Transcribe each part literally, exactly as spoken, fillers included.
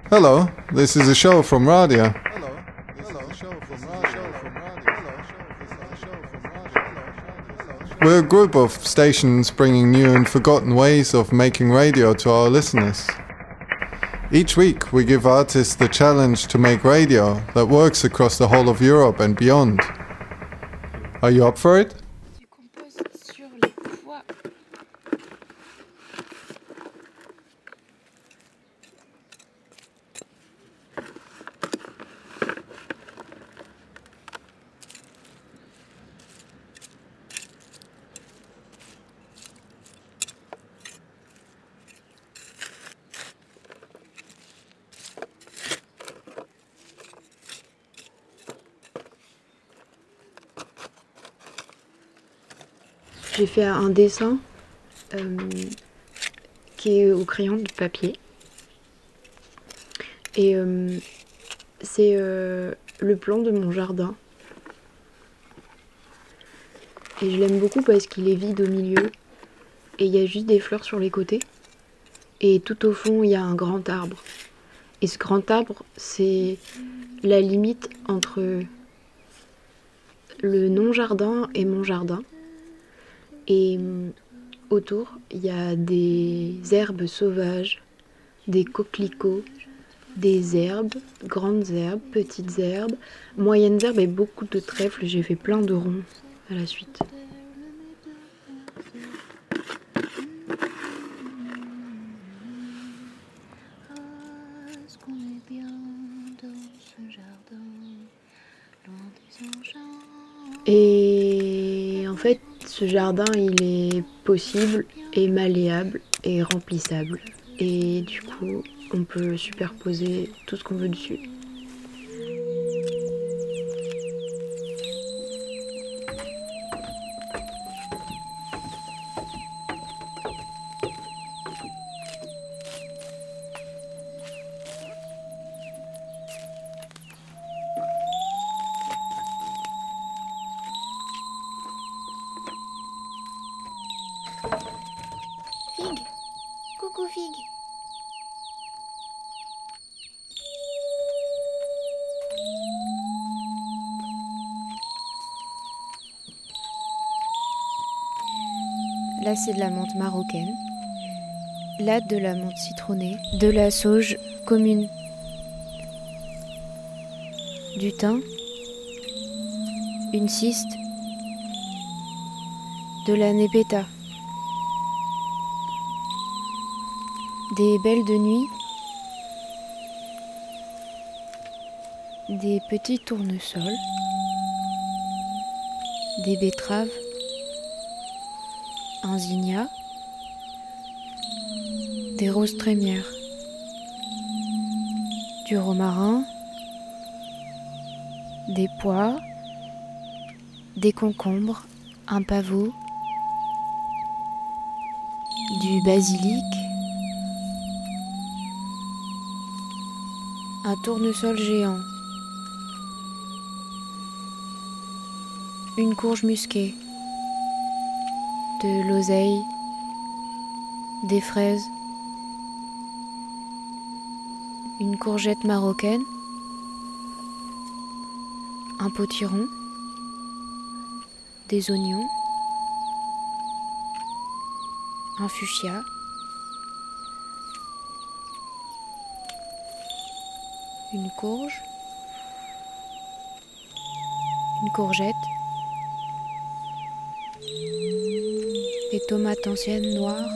Hello, this is a show from Radio. We're a group of stations bringing new and forgotten ways of making radio to our listeners. Each week we give artists the challenge to make radio that works across the whole of Europe and beyond. Are you up for it? J'ai fait un dessin euh, qui est au crayon de papier. Et euh, c'est euh, le plan de mon jardin. Et je l'aime beaucoup parce qu'il est vide au milieu. Et il y a juste des fleurs sur les côtés. Et tout au fond, il y a un grand arbre. Et ce grand arbre, c'est la limite entre le non-jardin et mon jardin. Et autour, il y a des herbes sauvages, des coquelicots, des herbes, grandes herbes, petites herbes, moyennes herbes et beaucoup de trèfles. J'ai fait plein de ronds à la suite. Et en fait, ce jardin, il est possible et malléable et remplissable. Et du coup, on peut superposer tout ce qu'on veut dessus. Figue, coucou Figue. Là, c'est de la menthe marocaine. Là, de la menthe citronnée. De la sauge commune. Du thym. Une ciste. De la népeta. Des belles de nuit. Des petits tournesols. Des betteraves. Un zinnia, des roses trémières, du romarin, des pois, des concombres, un pavot, du basilic, un tournesol géant, une courge musquée, de l'oseille, des fraises, une courgette marocaine, un potiron, des oignons, un fuchsia, une courge, une courgette, des tomates anciennes noires,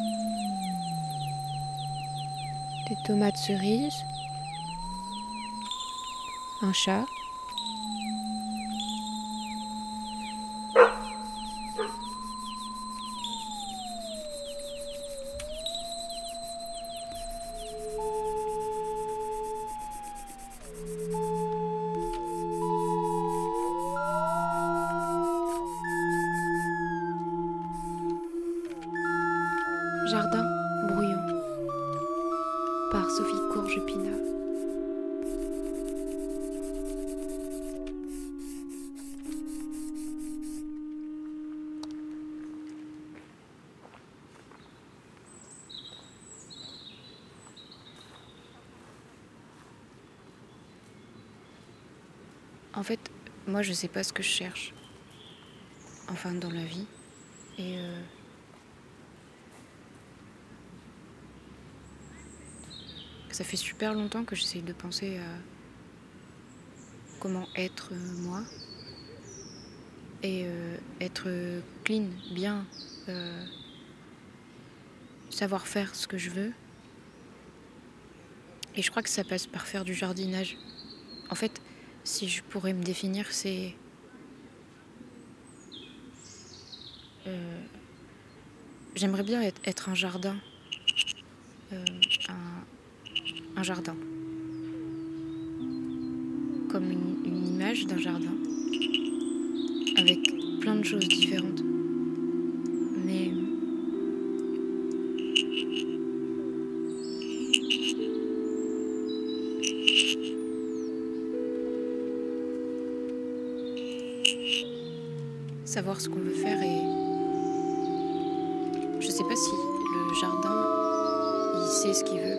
des tomates cerises, un chat, Jardin brouillon par Sophie Courgepina. En fait, moi, je sais pas ce que je cherche. Enfin, dans la vie. Et euh... ça fait super longtemps que j'essaye de penser à comment être euh, moi. Et euh, être clean, bien. Euh... Savoir faire ce que je veux. Et je crois que ça passe par faire du jardinage. En fait, si je pourrais me définir, c'est... Euh, j'aimerais bien être, être un jardin. Euh, un, un jardin. Comme une, une image d'un jardin. Avec plein de choses différentes. Mais... savoir ce qu'on veut faire et... je sais pas si le jardin, il sait ce qu'il veut.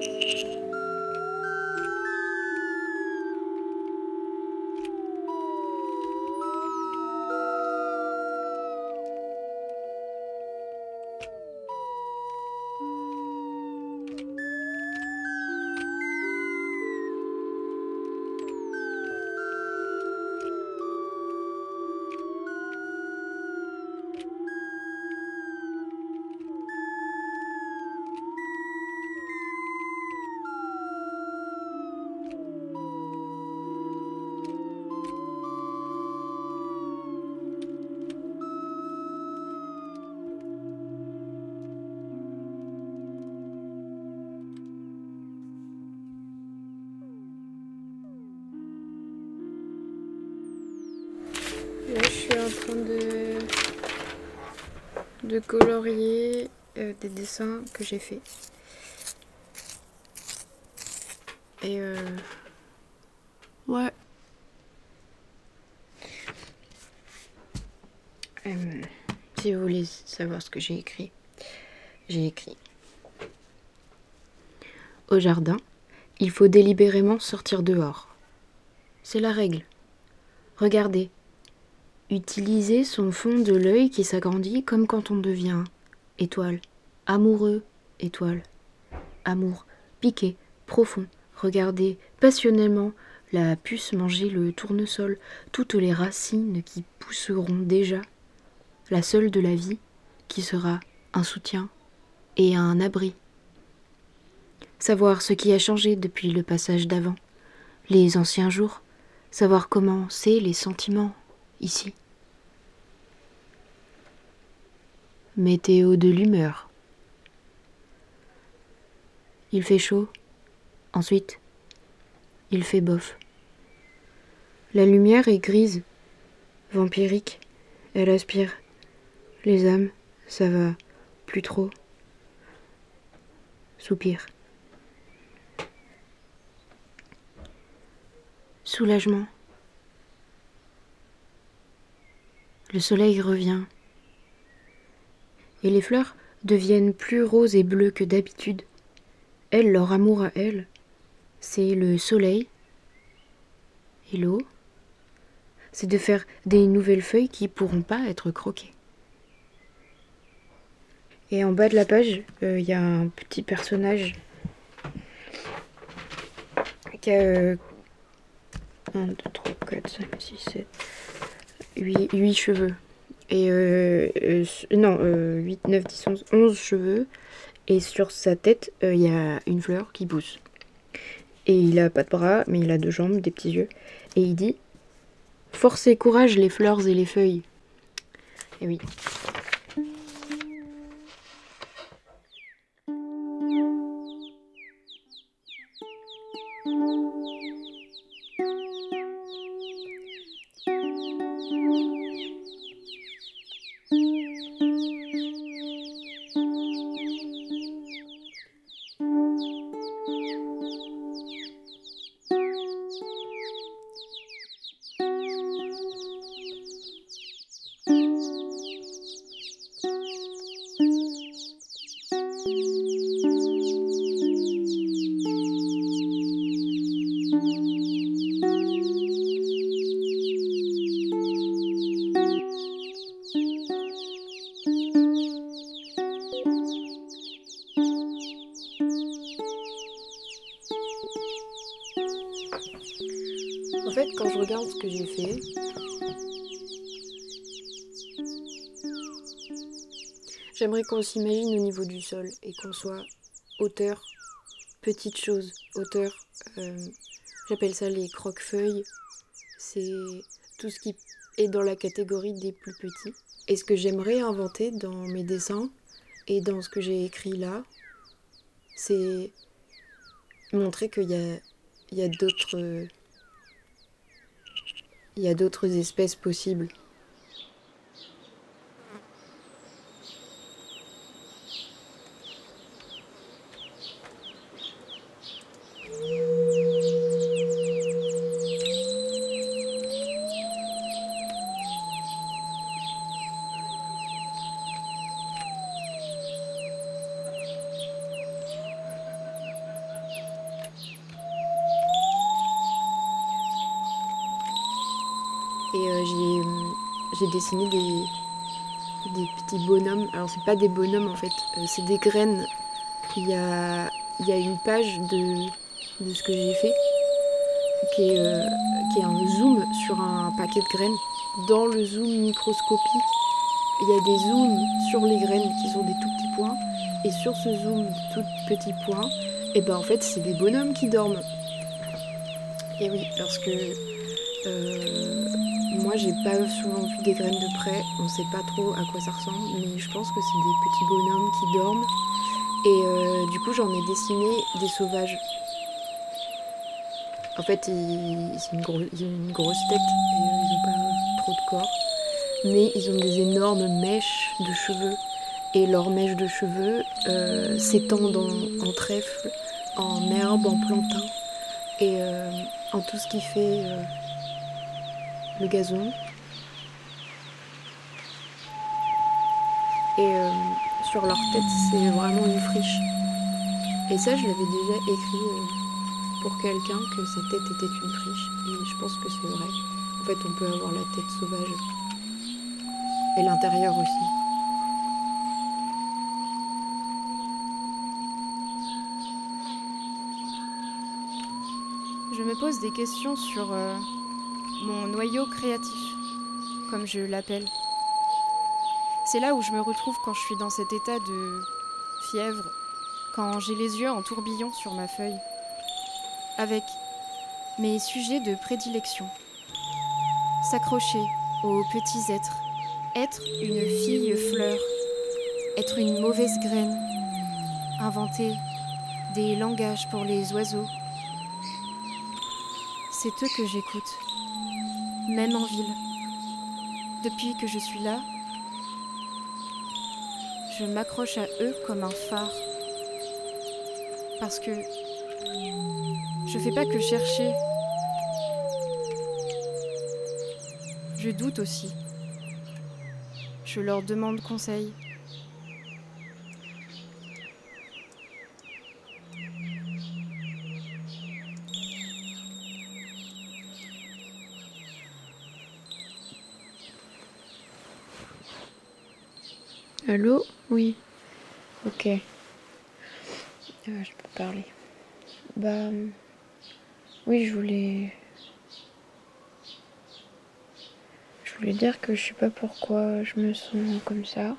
Là, je suis en train de, de colorier euh, des dessins que j'ai faits. Et euh... ouais. Euh, si vous voulez savoir ce que j'ai écrit, j'ai écrit. Au jardin, il faut délibérément sortir dehors. C'est la règle. Regardez. Utiliser son fond de l'œil qui s'agrandit comme quand on devient étoile, amoureux, étoile, amour, piqué, profond. Regardez passionnément la puce manger le tournesol, toutes les racines qui pousseront déjà, la seule de la vie qui sera un soutien et un abri. Savoir ce qui a changé depuis le passage d'avant, les anciens jours, savoir comment c'est les sentiments ici. Météo de l'humeur. Il fait chaud, ensuite, il fait bof. La lumière est grise, vampirique, elle aspire. Les âmes, ça va plus trop. Soupir. Soulagement. Le soleil revient. Et les fleurs deviennent plus roses et bleues que d'habitude. Elles, leur amour à elles, c'est le soleil et l'eau. C'est de faire des nouvelles feuilles qui pourront pas être croquées. Et en bas de la page, il euh, y a un petit personnage qui a euh, un, deux, trois, quatre, cinq, six, sept, huit, huit cheveux. Et euh, euh, non, euh, huit, neuf, dix, onze, onze cheveux. Et sur sa tête, il euh, y a une fleur qui pousse. Et il a pas de bras, mais il a deux jambes, des petits yeux. Et il dit « Force et courage les fleurs et les feuilles ». Et oui. fait, quand je regarde ce que j'ai fait, j'aimerais qu'on s'imagine au niveau du sol et qu'on soit hauteur, petite chose, hauteur, euh, j'appelle ça les croque-feuilles, c'est tout ce qui est dans la catégorie des plus petits. Et ce que j'aimerais inventer dans mes dessins et dans ce que j'ai écrit là, c'est montrer qu'il y a, il y a d'autres, il y a d'autres espèces possibles. Et euh, j'ai, j'ai dessiné des, des petits bonhommes. Alors c'est pas des bonhommes en fait, euh, c'est des graines. Il y a, il y a une page de, de ce que j'ai fait qui est, euh, qui est un zoom sur un paquet de graines. Dans le zoom microscopique, il y a des zooms sur les graines qui sont des tout petits points. Et sur ce zoom de tout petits points, et ben en fait c'est des bonhommes qui dorment. Et oui, parce que euh, moi j'ai pas souvent vu des graines de près, on sait pas trop à quoi ça ressemble, mais je pense que c'est des petits bonhommes qui dorment. Et euh, du coup j'en ai dessiné des sauvages. En fait ils, c'est une gros, ils ont une grosse tête, et euh, ils ont pas trop de corps, mais ils ont des énormes mèches de cheveux. Et leurs mèches de cheveux euh, s'étendent en, en trèfle, en herbe, en plantain, et euh, en tout ce qui fait euh, le gazon. Et euh, sur leur tête, c'est vraiment une friche. Et ça, je l'avais déjà écrit euh, pour quelqu'un, que sa tête était une friche. Et je pense que c'est vrai. En fait, on peut avoir la tête sauvage. Et l'intérieur aussi. Je me pose des questions sur euh, mon noyau créatif, comme je l'appelle. C'est là où je me retrouve quand je suis dans cet état de fièvre, quand j'ai les yeux en tourbillon sur ma feuille, avec mes sujets de prédilection. S'accrocher aux petits êtres, être une fille fleur, être une mauvaise graine, inventer des langages pour les oiseaux. C'est eux que j'écoute, même en ville. Depuis que je suis là, je m'accroche à eux comme un phare. Parce que je fais pas que chercher. Je doute aussi. Je leur demande conseil. Allô ? Oui. Ok. Euh, je peux parler. Bah... Oui, je voulais... Je voulais dire que je sais pas pourquoi je me sens comme ça.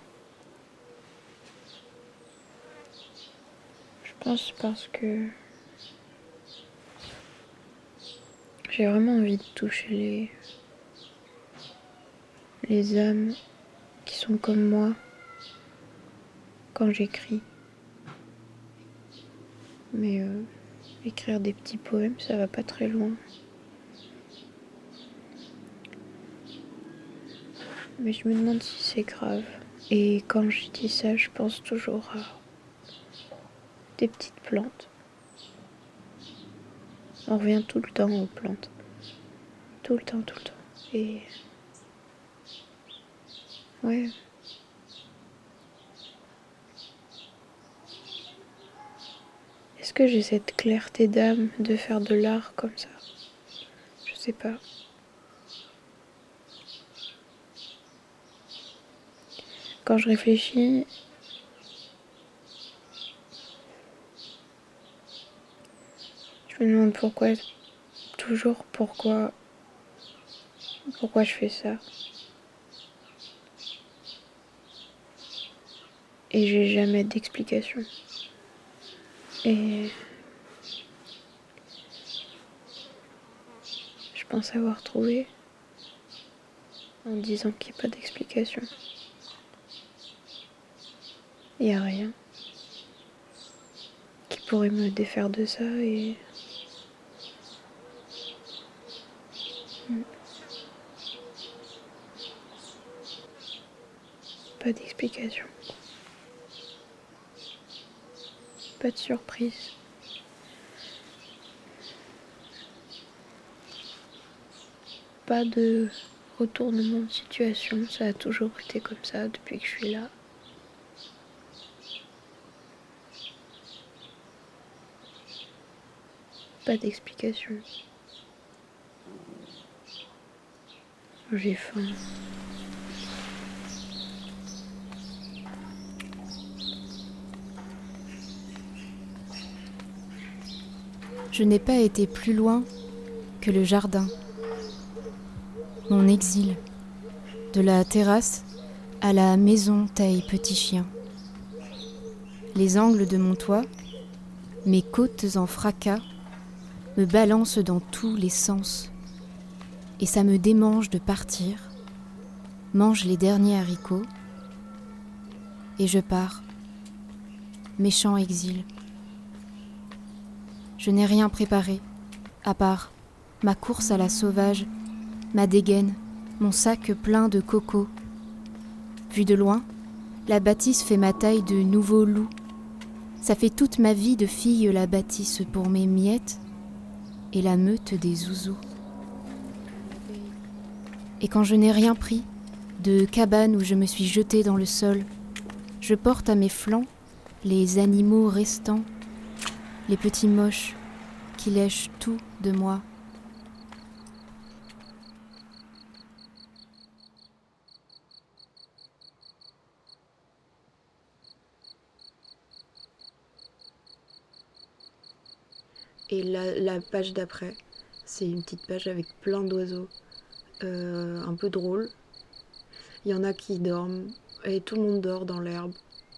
Je pense parce que... J'ai vraiment envie de toucher les... les âmes qui sont comme moi quand j'écris. Mais euh, écrire des petits poèmes, ça va pas très loin. Mais je me demande si c'est grave. Et quand je dis ça, je pense toujours à des petites plantes. On revient tout le temps aux plantes. Tout le temps, tout le temps. Et... ouais... Est-ce que j'ai cette clarté d'âme de faire de l'art comme ça ? Je sais pas. Quand je réfléchis, je me demande pourquoi, toujours pourquoi pourquoi je fais ça. Et j'ai jamais d'explication. Et je pense avoir trouvé en disant qu'il n'y a pas d'explication. Il n'y a rien qui pourrait me défaire de ça et... Pas d'explication. Pas de surprise. Pas de retournement de situation, ça a toujours été comme ça depuis que je suis là. Pas d'explication. J'ai faim. Je n'ai pas été plus loin que le jardin, mon exil, de la terrasse à la maison taille petit chien. Les angles de mon toit, mes côtes en fracas, me balancent dans tous les sens. Et ça me démange de partir, mange les derniers haricots, et je pars, méchant exil. Je n'ai rien préparé, à part ma course à la sauvage, ma dégaine, mon sac plein de cocos. Vu de loin, la bâtisse fait ma taille de nouveau loup. Ça fait toute ma vie de fille la bâtisse pour mes miettes et la meute des zouzous. Et quand je n'ai rien pris, de cabane où je me suis jetée dans le sol, je porte à mes flancs les animaux restants, les petits moches qui lèchent tout de moi. Et la, la page d'après, c'est une petite page avec plein d'oiseaux, euh, un peu drôle. Il y en a qui dorment, et tout le monde dort dans l'herbe.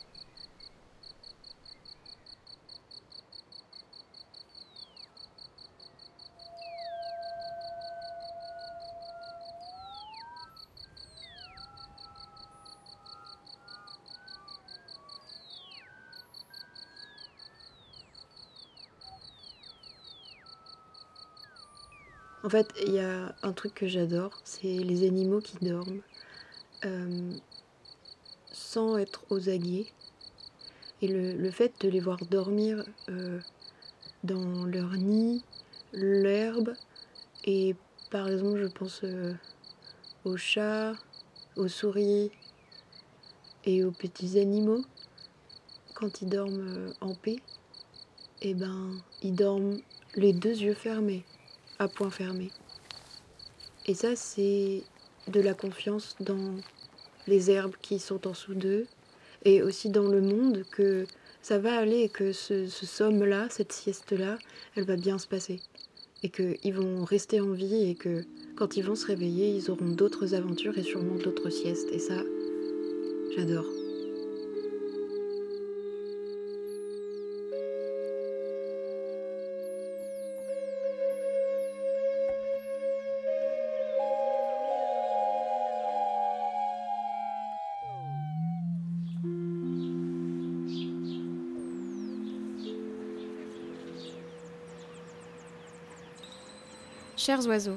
En fait, il y a un truc que j'adore, c'est les animaux qui dorment euh, sans être aux aguets. Et le, le fait de les voir dormir euh, dans leur nid, l'herbe, et par exemple, je pense euh, aux chats, aux souris et aux petits animaux, quand ils dorment euh, en paix, et ben, ils dorment les deux yeux fermés. À point fermé. Et ça, c'est de la confiance dans les herbes qui sont en dessous d'eux et aussi dans le monde, que ça va aller et que ce, ce somme-là, cette sieste-là, elle va bien se passer. Et qu'ils vont rester en vie et que quand ils vont se réveiller, ils auront d'autres aventures et sûrement d'autres siestes. Et ça, j'adore. Chers oiseaux,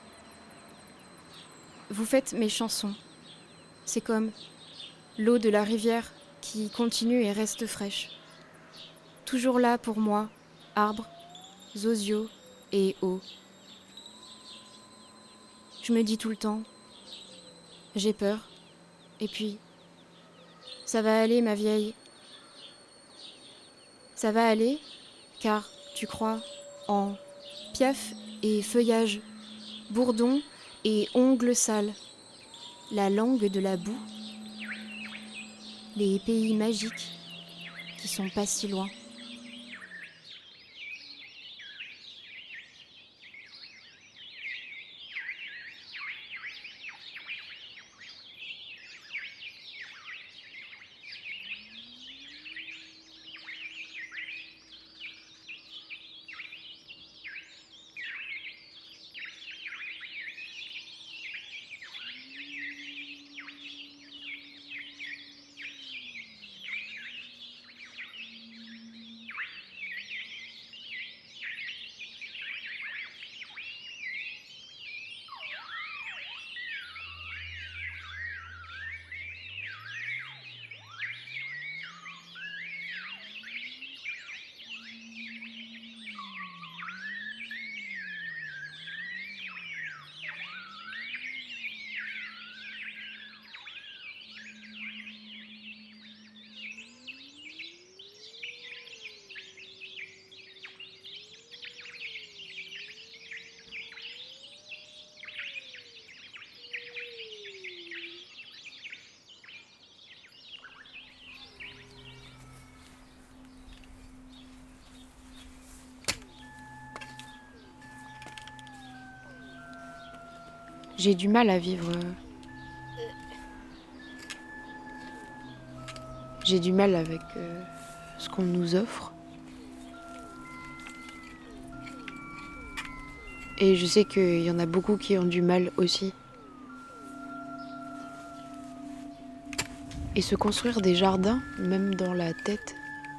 vous faites mes chansons. C'est comme l'eau de la rivière qui continue et reste fraîche. Toujours là pour moi, arbres, osios et eau. Je me dis tout le temps, j'ai peur, et puis, ça va aller ma vieille. Ça va aller, car tu crois en piaf et feuillage, bourdon et ongles sales, la langue de la boue, les pays magiques qui sont pas si loin. J'ai du mal à vivre. J'ai du mal avec euh, ce qu'on nous offre. Et je sais qu'il y en a beaucoup qui ont du mal aussi. Et se construire des jardins, même dans la tête,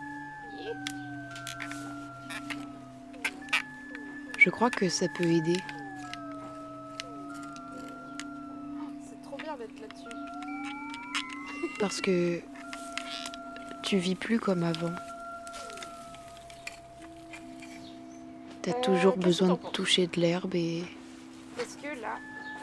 je crois que ça peut aider. C'est trop bien d'être là-dessus. Parce que tu vis plus comme avant. T'as Euh, toujours qu'est-ce que besoin t'en de penses ? toucher de l'herbe et... Parce que là,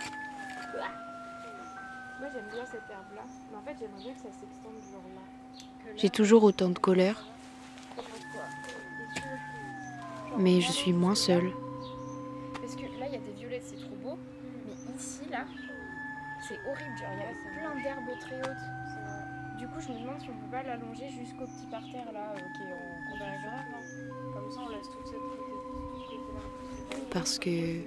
moi j'aime bien cette herbe-là, mais en fait j'aimerais bien que ça s'extende genre là. Que là, J'ai toujours autant de colère, t'en penses quoi ? T'es sûre ? Genre, mais je vraiment, suis moins jusque là. seule. Parce que là il y a des violettes, c'est trop beau, mais ici là, c'est horrible, genre il y a plein d'herbes très hautes. Du coup je me demande si on peut pas l'allonger jusqu'au petit parterre là, euh, qui est en construction. Comme ça on laisse toute cette côté, tout ce côté-là. Parce que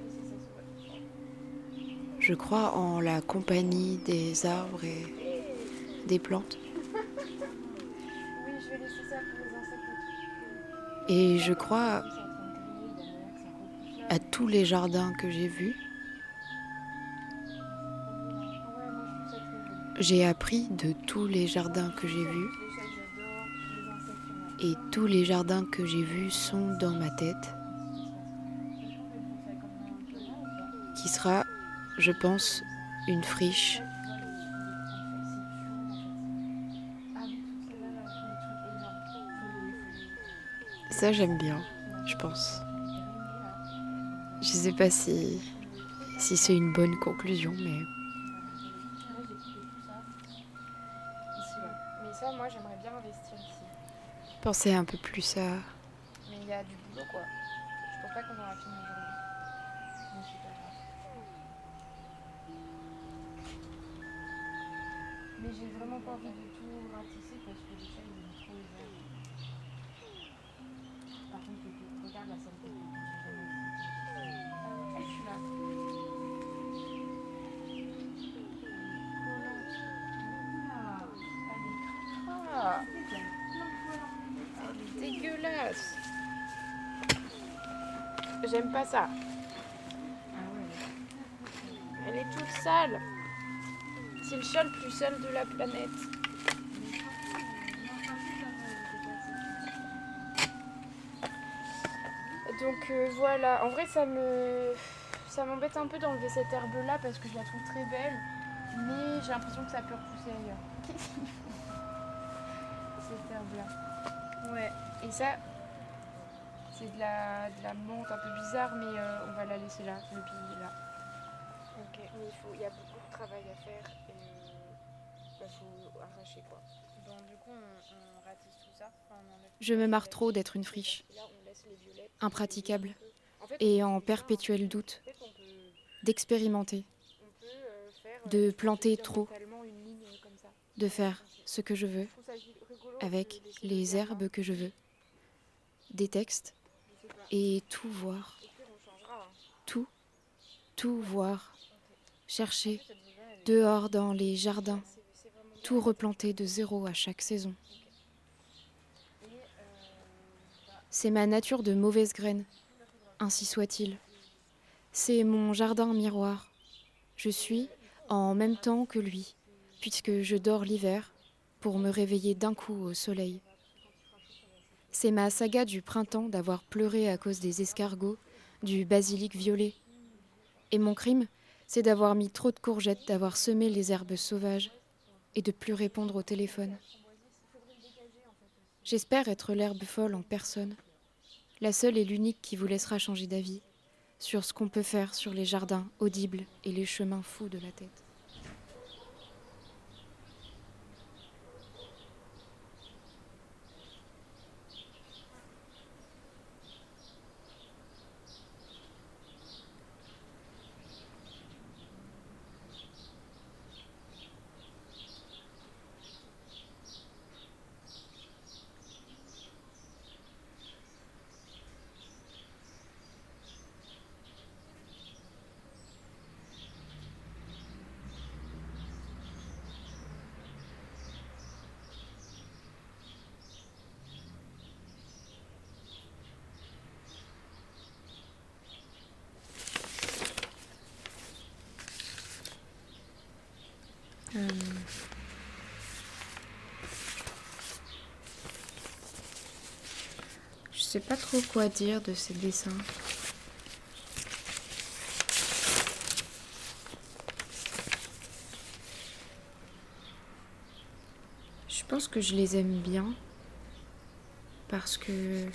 je crois en la compagnie des arbres et des plantes. Oui, je vais laisser ça pour les insectes. Et je crois à tous les jardins que j'ai vus. J'ai appris de tous les jardins que j'ai vus. Et tous les jardins que j'ai vus sont dans ma tête. Qui sera, je pense, une friche. Ça, j'aime bien, je pense. Je sais pas si, si c'est une bonne conclusion, mais... Mais ça, moi, j'aimerais bien investir ici. Pensez un peu plus à... Mais il y a du boulot, quoi. Je pense pas qu'on aura fini aujourd'hui. Mais c'est pas grave. Mais j'ai vraiment pas envie de tout ratisser parce que déjà, il aime trop les herbes. Par contre, regarde la salle de bain. Je suis là. Ah, elle est dégueulasse. J'aime pas ça. Elle est toute sale. C'est le chat le plus sale de la planète. Donc euh, voilà, en vrai ça me ça m'embête un peu d'enlever cette herbe là parce que je la trouve très belle, mais j'ai l'impression que ça peut repousser ailleurs. Cette herbe là. Ouais, et ça c'est de la, de la menthe un peu bizarre, mais euh, on va la laisser là, le billet là. Ok, mais il faut, il y a beaucoup de travail à faire et il bah, faut arracher quoi. Bon, du coup on, on ratisse tout ça. Enfin, on enlève Je me marre trop d'être une friche. là, on laisse les violettes, Impraticable. en fait, Et on en peut- perpétuel doute. en fait, on peut- D'expérimenter. on peut, euh, faire, euh, De je planter peux dire trop. mentalement une ligne, euh, comme ça. De faire ce que je veux. Je trouve ça rigolo Avec de laisser les le jardin. herbes que je veux. Des textes. Je sais pas. Et tout voir. Au pire, on changera, hein. Tout. Tout voir. Chercher. Cette zone, elle est- Dehors dans les jardins. c'est- c'est vraiment bien. Tout replanter de zéro à chaque saison. Et, euh, C'est ma nature de mauvaise graine. Ainsi soit-il. C'est mon jardin miroir. Je suis en même temps que lui, puisque je dors l'hiver pour me réveiller d'un coup au soleil. C'est ma saga du printemps d'avoir pleuré à cause des escargots, du basilic violet. Et mon crime, c'est d'avoir mis trop de courgettes, d'avoir semé les herbes sauvages et de plus répondre au téléphone. J'espère être l'herbe folle en personne, la seule et l'unique qui vous laissera changer d'avis sur ce qu'on peut faire sur les jardins audibles et les chemins fous de la tête. Euh... Je sais pas trop quoi dire de ces dessins. Je pense que je les aime bien parce que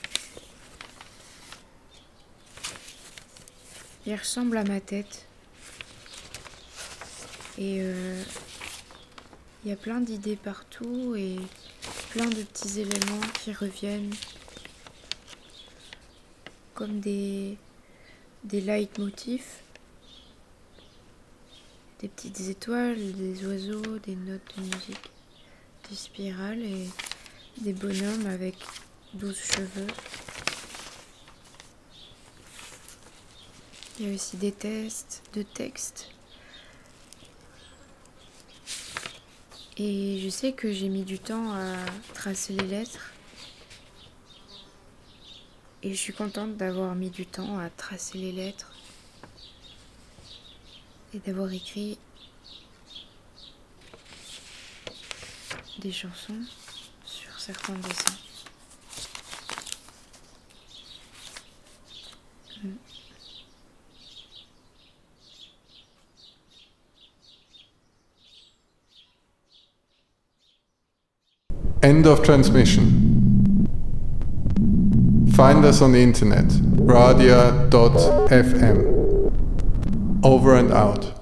ils ressemblent à ma tête et euh, il y a plein d'idées partout et plein de petits éléments qui reviennent comme des des leitmotifs, des petites étoiles, des oiseaux, des notes de musique, des spirales et des bonhommes avec douze cheveux. Il y a aussi des tests de textes. Et je sais que j'ai mis du temps à tracer les lettres. Et je suis contente d'avoir mis du temps à tracer les lettres. Et d'avoir écrit des chansons sur certains dessins. Mm. End of transmission. Find us on the internet, radia dot f m. Over and out.